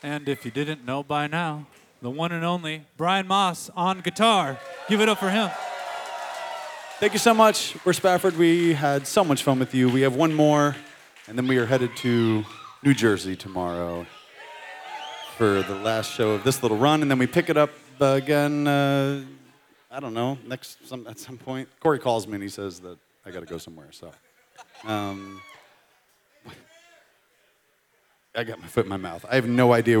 And if you didn't know by now, the one and only Brian Moss on guitar. Give it up for him. Thank you so much. We're Spafford. We had so much fun with you. We have one more, and then we are headed to New Jersey tomorrow for the last show of this little run, and then we pick it up again, I don't know, at some point. Corey calls me and he says that I got to go somewhere, so. I got my foot in my mouth. I have no idea